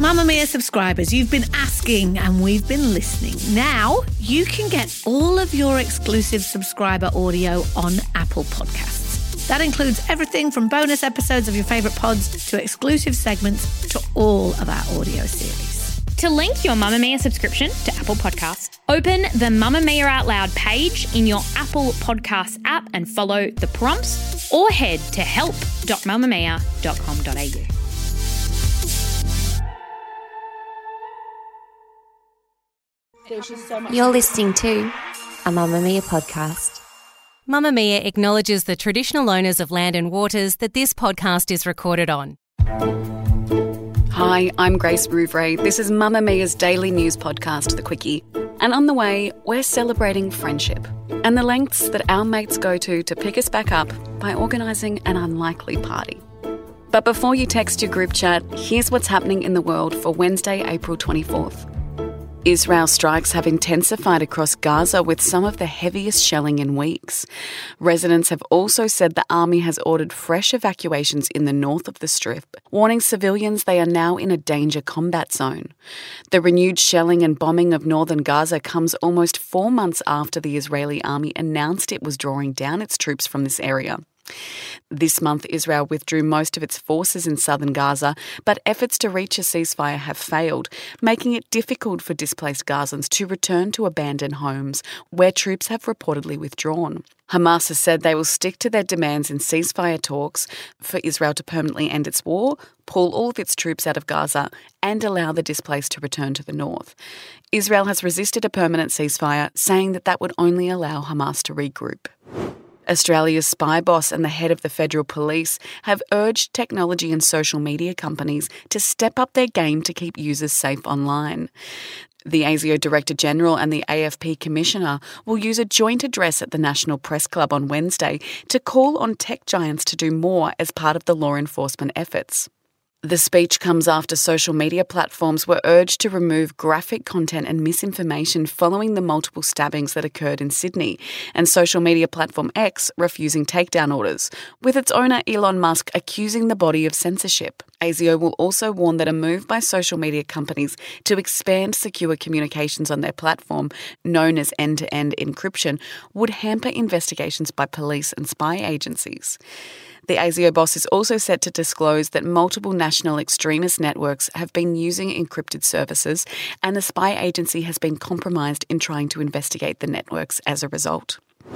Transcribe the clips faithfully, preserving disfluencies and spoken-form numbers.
Mamamia subscribers, you've been asking and we've been listening. Now you can get all of your exclusive subscriber audio on Apple Podcasts. That includes everything from bonus episodes of your favourite pods to exclusive segments to all of our audio series. To link your Mamamia subscription to Apple Podcasts, open the Mamamia Out Loud page in your Apple Podcasts app and follow the prompts, or head to help dot mamamia dot com dot a u. You're listening to a Mamamia podcast. Mamamia acknowledges the traditional owners of land and waters that this podcast is recorded on. Hi, I'm Grace Rouvray. This is Mamamia's daily news podcast, The Quickie. And on the way, we're celebrating friendship and the lengths that our mates go to to pick us back up by organising an unlikely party. But before you text your group chat, here's what's happening in the world for Wednesday, April twenty-fourth. Israel strikes have intensified across Gaza with some of the heaviest shelling in weeks. Residents have also said the army has ordered fresh evacuations in the north of the Strip, warning civilians they are now in a danger combat zone. The renewed shelling and bombing of northern Gaza comes almost four months after the Israeli army announced it was drawing down its troops from this area. This month, Israel withdrew most of its forces in southern Gaza, but efforts to reach a ceasefire have failed, making it difficult for displaced Gazans to return to abandoned homes, where troops have reportedly withdrawn. Hamas has said they will stick to their demands in ceasefire talks for Israel to permanently end its war, pull all of its troops out of Gaza, and allow the displaced to return to the north. Israel has resisted a permanent ceasefire, saying that that would only allow Hamas to regroup. Australia's spy boss and the head of the Federal Police have urged technology and social media companies to step up their game to keep users safe online. The ASIO Director General and the A F P Commissioner will use a joint address at the National Press Club on Wednesday to call on tech giants to do more as part of the law enforcement efforts. The speech comes after social media platforms were urged to remove graphic content and misinformation following the multiple stabbings that occurred in Sydney, and social media platform X refusing takedown orders, with its owner Elon Musk accusing the body of censorship. ASIO will also warn that a move by social media companies to expand secure communications on their platform, known as end-to-end encryption, would hamper investigations by police and spy agencies. The ASIO boss is also set to disclose that multiple national extremist networks have been using encrypted services, and the spy agency has been compromised in trying to investigate the networks as a result.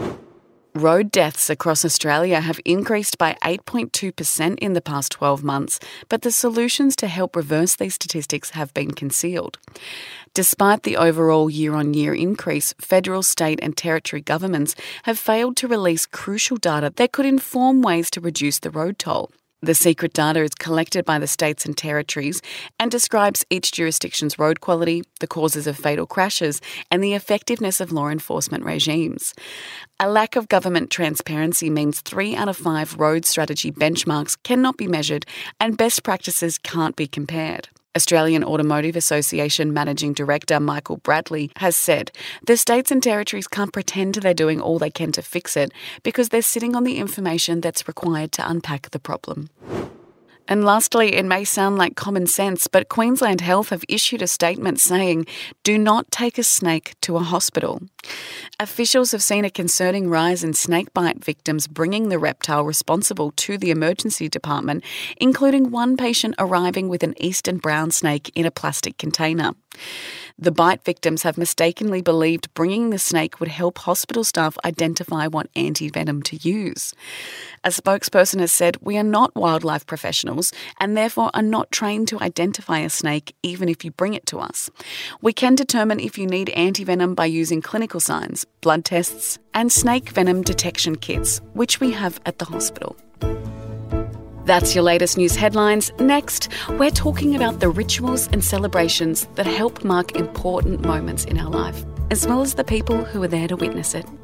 Road deaths across Australia have increased by eight point two percent in the past twelve months, but the solutions to help reverse these statistics have been concealed. Despite the overall year-on-year increase, federal, state and territory governments have failed to release crucial data that could inform ways to reduce the road toll. The secret data is collected by the states and territories and describes each jurisdiction's road quality, the causes of fatal crashes, and the effectiveness of law enforcement regimes. A lack of government transparency means three out of five road strategy benchmarks cannot be measured and best practices can't be compared. Australian Automotive Association Managing Director Michael Bradley has said the states and territories can't pretend they're doing all they can to fix it because they're sitting on the information that's required to unpack the problem. And lastly, it may sound like common sense, but Queensland Health have issued a statement saying, do not take a snake to a hospital. Officials have seen a concerning rise in snakebite victims bringing the reptile responsible to the emergency department, including one patient arriving with an eastern brown snake in a plastic container. The bite victims have mistakenly believed bringing the snake would help hospital staff identify what anti-venom to use. A spokesperson has said, we are not wildlife professionals and therefore are not trained to identify a snake even if you bring it to us. We can determine if you need anti-venom by using clinical signs, blood tests and snake venom detection kits, which we have at the hospital. That's your latest news headlines. Next, we're talking about the rituals and celebrations that help mark important moments in our life, as well as the people who are there to witness it.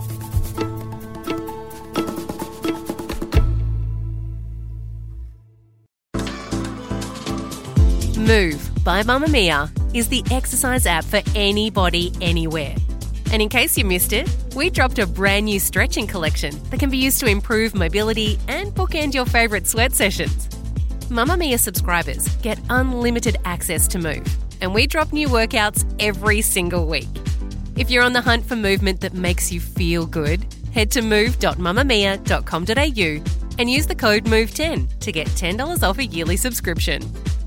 Move by Mamamia is the exercise app for anybody, anywhere. And in case you missed it, we dropped a brand new stretching collection that can be used to improve mobility and bookend your favourite sweat sessions. Mamamia subscribers get unlimited access to Move, and we drop new workouts every single week. If you're on the hunt for movement that makes you feel good, head to move dot mamamia dot com dot a u and use the code move ten to get ten dollars off a yearly subscription.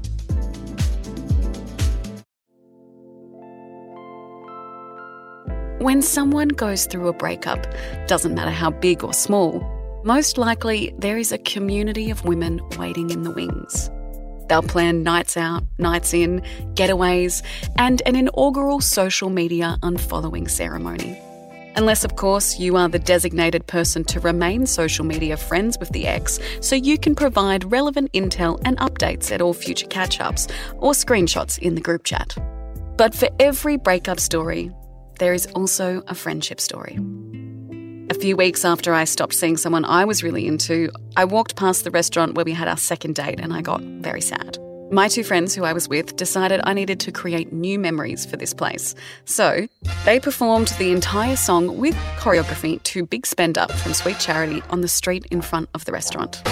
When someone goes through a breakup, doesn't matter how big or small, most likely there is a community of women waiting in the wings. They'll plan nights out, nights in, getaways, and an inaugural social media unfollowing ceremony. Unless, of course, you are the designated person to remain social media friends with the ex, so you can provide relevant intel and updates at all future catch-ups or screenshots in the group chat. But for every breakup story, there is also a friendship story. A few weeks after I stopped seeing someone I was really into, I walked past the restaurant where we had our second date and I got very sad. My two friends who I was with decided I needed to create new memories for this place. So they performed the entire song with choreography to Big Spender from Sweet Charity on the street in front of the restaurant.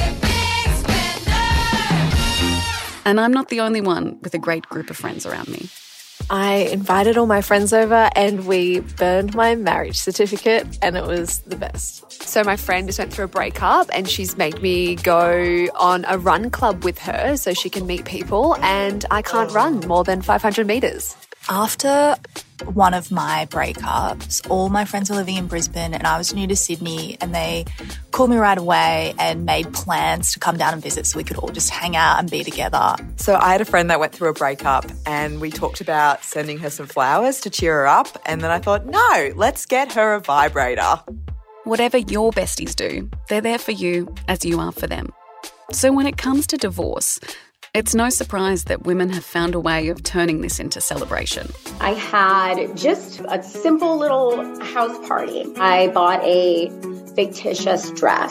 And I'm not the only one with a great group of friends around me. I invited all my friends over and we burned my marriage certificate and it was the best. So my friend just went through a breakup and she's made me go on a run club with her so she can meet people, and I can't run more than five hundred metres. After one of my breakups, all my friends were living in Brisbane and I was new to Sydney, and they called me right away and made plans to come down and visit so we could all just hang out and be together. So I had a friend that went through a breakup and we talked about sending her some flowers to cheer her up, and then I thought, no, let's get her a vibrator. Whatever your besties do, they're there for you as you are for them. So when it comes to divorce, it's no surprise that women have found a way of turning this into celebration. I had just a simple little house party. I bought a fictitious dress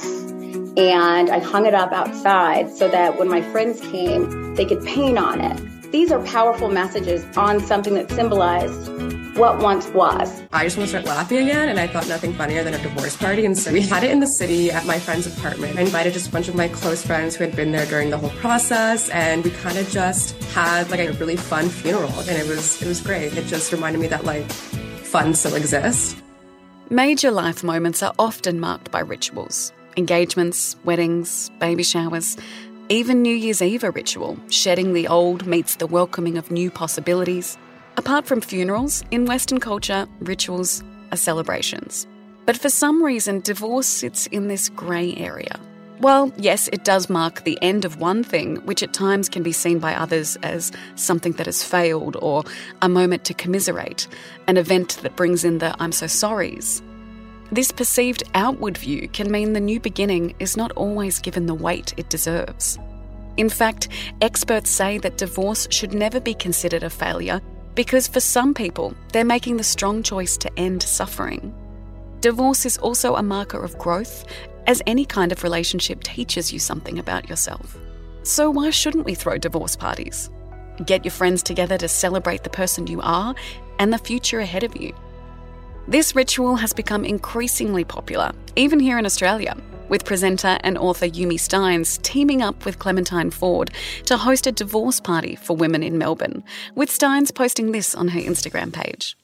and I hung it up outside so that when my friends came, they could paint on it. These are powerful messages on something that symbolized what once was. I just want to start laughing again, and I thought nothing funnier than a divorce party. And so we had it in the city at my friend's apartment. I invited just a bunch of my close friends who had been there during the whole process, and we kind of just had like a really fun funeral, and it was it was great. It just reminded me that like fun still exists. Major life moments are often marked by rituals. Engagements, weddings, baby showers, even New Year's Eve a ritual. Shedding the old meets the welcoming of new possibilities. Apart from funerals, in Western culture, rituals are celebrations. But for some reason, divorce sits in this grey area. Well, yes, it does mark the end of one thing, which at times can be seen by others as something that has failed or a moment to commiserate, an event that brings in the I'm so sorries. This perceived outward view can mean the new beginning is not always given the weight it deserves. In fact, experts say that divorce should never be considered a failure, because for some people, they're making the strong choice to end suffering. Divorce is also a marker of growth, as any kind of relationship teaches you something about yourself. So why shouldn't we throw divorce parties? Get your friends together to celebrate the person you are and the future ahead of you. This ritual has become increasingly popular, even here in Australia, with presenter and author Yumi Stynes teaming up with Clementine Ford to host a divorce party for women in Melbourne, with Stynes posting this on her Instagram page.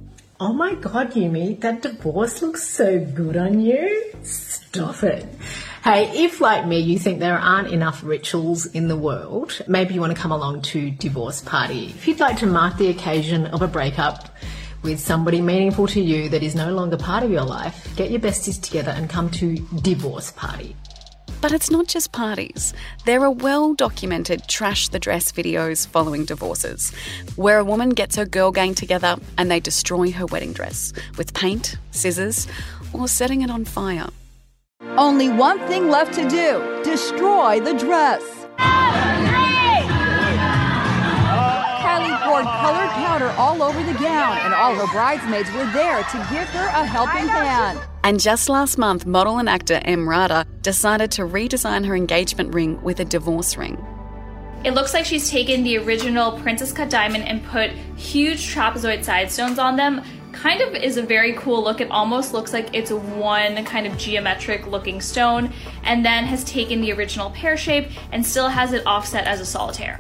Oh my God, Yumi, that divorce looks so good on you. Stop it. Hey, if like me you think there aren't enough rituals in the world, maybe you want to come along to Divorce Party. If you'd like to mark the occasion of a breakup with somebody meaningful to you that is no longer part of your life, get your besties together and come to Divorce Party. But it's not just parties. There are well-documented trash the dress videos following divorces, where a woman gets her girl gang together and they destroy her wedding dress with paint, scissors, or setting it on fire. Only one thing left to do: destroy the dress. Kylie poured colored powder all over the gown, and all her bridesmaids were there to give her a helping hand. And just last month, model and actor Em Rada decided to redesign her engagement ring with a divorce ring. It looks like she's taken the original princess cut diamond and put huge trapezoid side stones on them, kind of is a very cool look. It almost looks like it's one kind of geometric looking stone, and then has taken the original pear shape and still has it offset as a solitaire.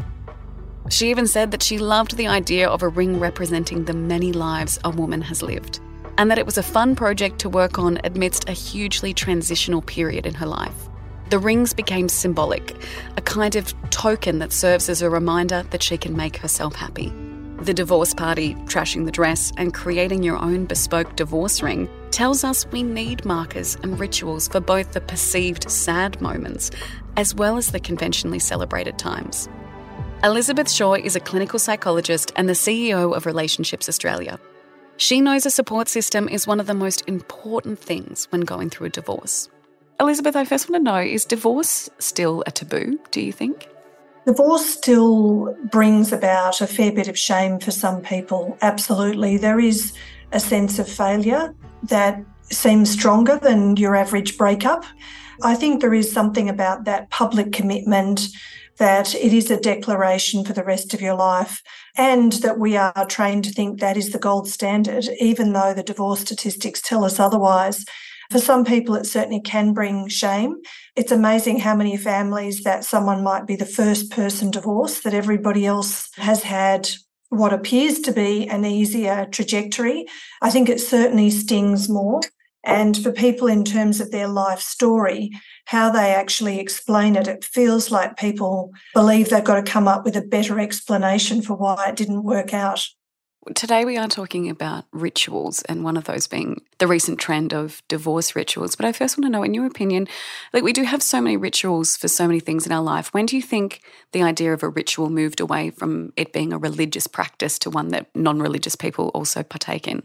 She even said that she loved the idea of a ring representing the many lives a woman has lived, and that it was a fun project to work on amidst a hugely transitional period in her life. The rings became symbolic, a kind of token that serves as a reminder that she can make herself happy. The divorce party, trashing the dress, and creating your own bespoke divorce ring tells us we need markers and rituals for both the perceived sad moments as well as the conventionally celebrated times. Elizabeth Shaw is a clinical psychologist and the C E O of Relationships Australia. She knows a support system is one of the most important things when going through a divorce. Elizabeth, I first want to know, is divorce still a taboo, do you think? Divorce still brings about a fair bit of shame for some people, absolutely. There is a sense of failure that seems stronger than your average breakup. I think there is something about that public commitment, that it is a declaration for the rest of your life, and that we are trained to think that is the gold standard, even though the divorce statistics tell us otherwise. For some people, it certainly can bring shame. It's amazing how many families that someone might be the first person divorced, that everybody else has had what appears to be an easier trajectory. I think it certainly stings more. And for people in terms of their life story, how they actually explain it, it feels like people believe they've got to come up with a better explanation for why it didn't work out. Today we are talking about rituals, and one of those being the recent trend of divorce rituals. But I first want to know, in your opinion, like we do have so many rituals for so many things in our life. When do you think the idea of a ritual moved away from it being a religious practice to one that non-religious people also partake in?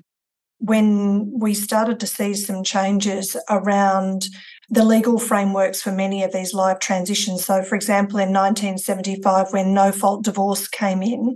When we started to see some changes around the legal frameworks for many of these life transitions. So, for example, in nineteen seventy-five, when no-fault divorce came in,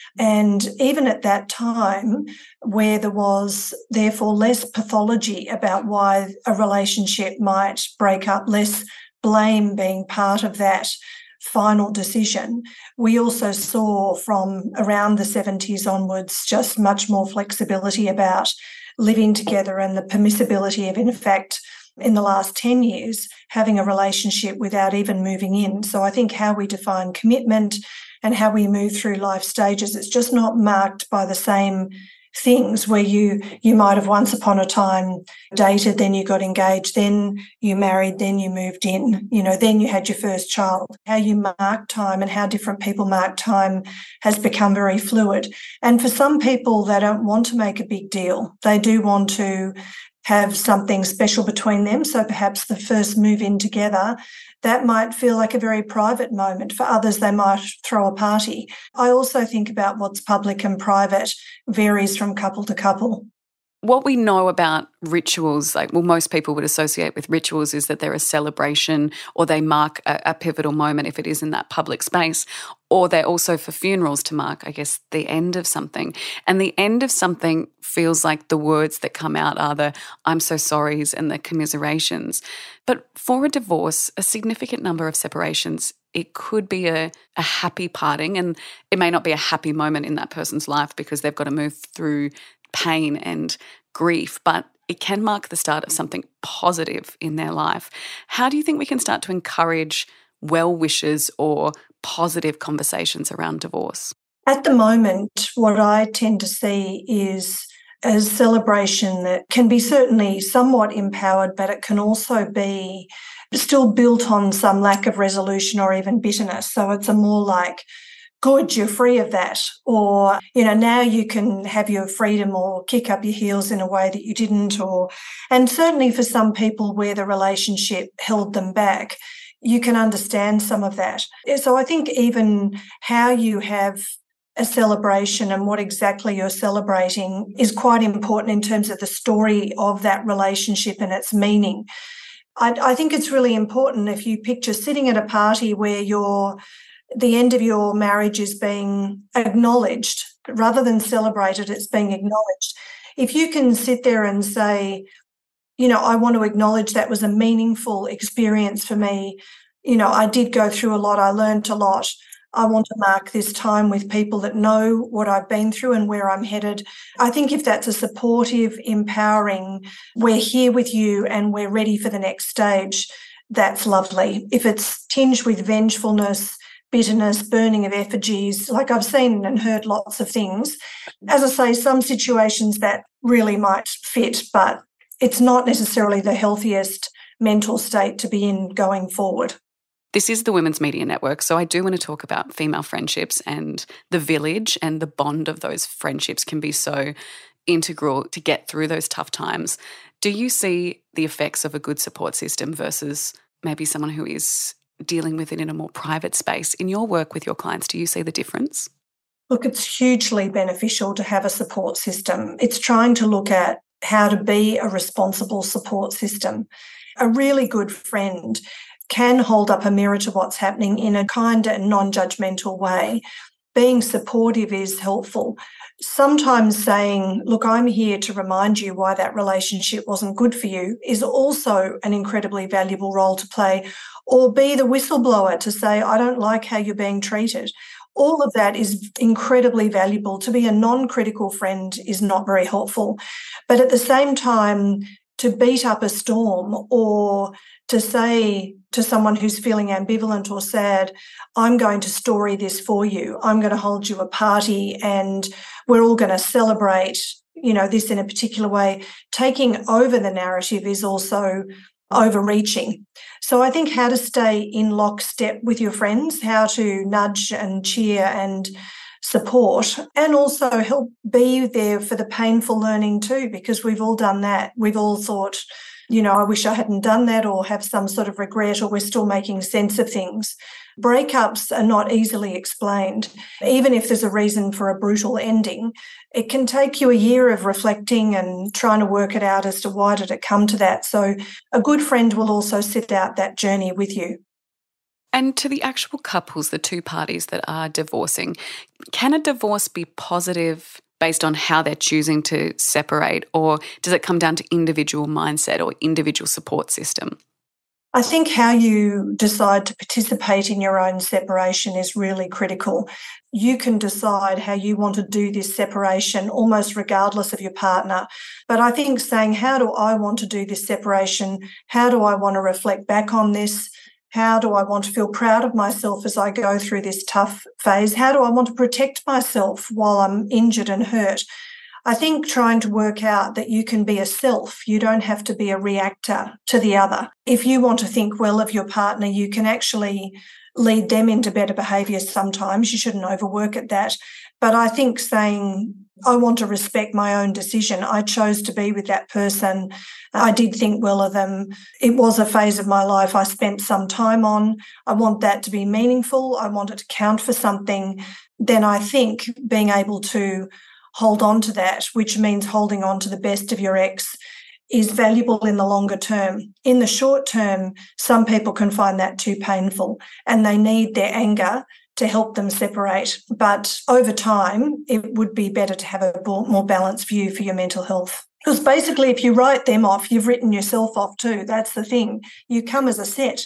and even at that time, where there was therefore less pathology about why a relationship might break up, less blame being part of that final decision, we also saw from around the seventies onwards just much more flexibility about living together, and the permissibility of, in fact, in the last ten years, having a relationship without even moving in. So I think how we define commitment and how we move through life stages, it's just not marked by the same things where you you might have once upon a time dated, then you got engaged, then you married, then you moved in, you know, then you had your first child. How you mark time and how different people mark time has become very fluid. And for some people, they don't want to make a big deal. They do want to have something special between them. So perhaps the first move in together, that might feel like a very private moment. For others, they might throw a party. I also think about what's public and private varies from couple to couple. What we know about rituals, like, well, most people would associate with rituals is that they're a celebration, or they mark a, a pivotal moment if it is in that public space, or they're also for funerals to mark, I guess, the end of something. And the end of something feels like the words that come out are the I'm so sorries and the commiserations. But for a divorce, a significant number of separations, it could be a, a happy parting, and it may not be a happy moment in that person's life because they've got to move through pain and grief, but it can mark the start of something positive in their life. How do you think we can start to encourage well wishes or positive conversations around divorce? At the moment, what I tend to see is a celebration that can be certainly somewhat empowered, but it can also be still built on some lack of resolution or even bitterness. So it's a more like, good, you're free of that. Or, you know, now you can have your freedom or kick up your heels in a way that you didn't. Or, and certainly for some people where the relationship held them back, you can understand some of that. So I think even how you have a celebration and what exactly you're celebrating is quite important in terms of the story of that relationship and its meaning. I, I think it's really important if you picture sitting at a party where you're the end of your marriage is being acknowledged rather than celebrated, it's being acknowledged. If you can sit there and say, you know, I want to acknowledge that was a meaningful experience for me. You know, I did go through a lot. I learned a lot. I want to mark this time with people that know what I've been through and where I'm headed. I think if that's a supportive, empowering, we're here with you and we're ready for the next stage, that's lovely. If it's tinged with vengefulness, bitterness, burning of effigies, like I've seen and heard lots of things, as I say, some situations that really might fit, but it's not necessarily the healthiest mental state to be in going forward. This is the Women's Media Network, so I do want to talk about female friendships and the village, and the bond of those friendships can be so integral to get through those tough times. Do you see the effects of a good support system versus maybe someone who is dealing with it in a more private space? In your work with your clients, do you see the difference? Look, it's hugely beneficial to have a support system. It's trying to look at how to be a responsible support system. A really good friend can hold up a mirror to what's happening in a kind and non-judgmental way. Being supportive is helpful. Sometimes saying, look, I'm here to remind you why that relationship wasn't good for you is also an incredibly valuable role to play. Or be the whistleblower to say, I don't like how you're being treated. All of that is incredibly valuable. To be a non-critical friend is not very helpful. But at the same time, to beat up a storm or to say to someone who's feeling ambivalent or sad, I'm going to story this for you. I'm going to hold you a party and we're all going to celebrate, you know, this in a particular way. Taking over the narrative is also overreaching. So I think how to stay in lockstep with your friends, how to nudge and cheer and support, and also help be there for the painful learning too, because we've all done that. We've all thought, you know, I wish I hadn't done that, or have some sort of regret, or we're still making sense of things. Breakups are not easily explained. Even if there's a reason for a brutal ending, it can take you a year of reflecting and trying to work it out as to why did it come to that. So a good friend will also sit out that journey with you. And to the actual couples, the two parties that are divorcing, can a divorce be positive based on how they're choosing to separate, or does it come down to individual mindset or individual support system? I think how you decide to participate in your own separation is really critical. You can decide how you want to do this separation almost regardless of your partner. But I think saying, how do I want to do this separation? How do I want to reflect back on this? How do I want to feel proud of myself as I go through this tough phase? How do I want to protect myself while I'm injured and hurt? I think trying to work out that you can be a self, you don't have to be a reactor to the other. If you want to think well of your partner, you can actually lead them into better behaviours sometimes. You shouldn't overwork at that. But I think saying, I want to respect my own decision. I chose to be with that person. I did think well of them. It was a phase of my life I spent some time on. I want that to be meaningful. I want it to count for something. Then I think being able to hold on to that, which means holding on to the best of your ex, is valuable in the longer term. In the short term, some people can find that too painful and they need their anger to help them separate. But over time, it would be better to have a more balanced view for your mental health. Because basically, if you write them off, you've written yourself off too. That's the thing. You come as a set.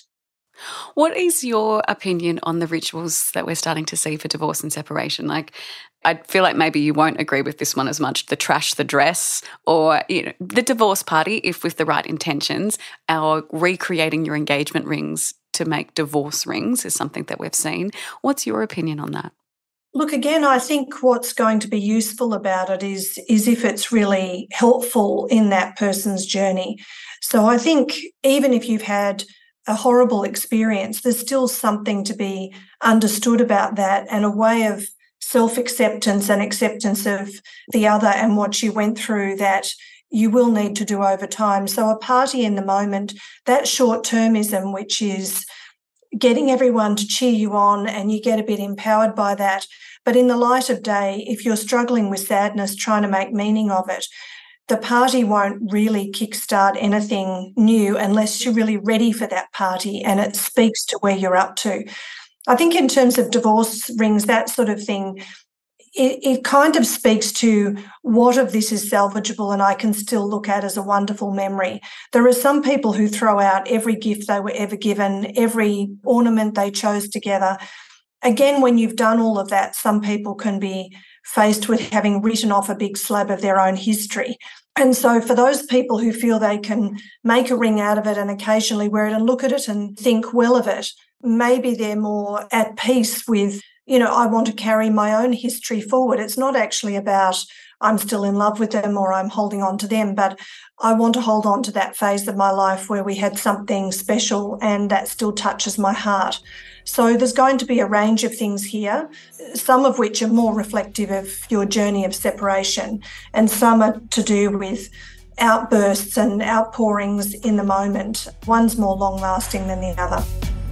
What is your opinion on the rituals that we're starting to see for divorce and separation? Like, I feel like maybe you won't agree with this one as much, the trash the dress, or you know, the divorce party, if with the right intentions, or recreating your engagement rings to make divorce rings is something that we've seen. What's your opinion on that? Look, again, I think what's going to be useful about it is, is if it's really helpful in that person's journey. So I think even if you've had a horrible experience, there's still something to be understood about that, and a way of self-acceptance and acceptance of the other and what you went through that you will need to do over time. So a party in the moment, that short-termism, which is getting everyone to cheer you on and you get a bit empowered by that. But in the light of day, if you're struggling with sadness, trying to make meaning of it, the party won't really kickstart anything new unless you're really ready for that party and it speaks to where you're up to. I think in terms of divorce rings, that sort of thing, it, it kind of speaks to what of this is salvageable and I can still look at as a wonderful memory. There are some people who throw out every gift they were ever given, every ornament they chose together, again, when you've done all of that, some people can be faced with having written off a big slab of their own history. And so for those people who feel they can make a ring out of it and occasionally wear it and look at it and think well of it, maybe they're more at peace with, you know, I want to carry my own history forward. It's not actually about I'm still in love with them or I'm holding on to them, but I want to hold on to that phase of my life where we had something special and that still touches my heart. So there's going to be a range of things here, some of which are more reflective of your journey of separation, and some are to do with outbursts and outpourings in the moment. One's more long-lasting than the other.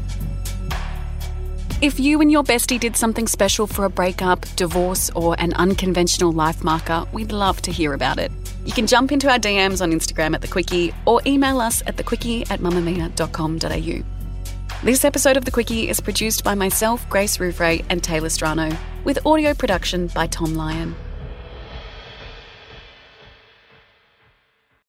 If you and your bestie did something special for a breakup, divorce, or an unconventional life marker, we'd love to hear about it. You can jump into our D Ms on Instagram at The Quickie or email us at thequickie at mamamia dot com dot a u. This episode of The Quickie is produced by myself, Grace Rouvray, and Taylor Strano, with audio production by Tom Lyon.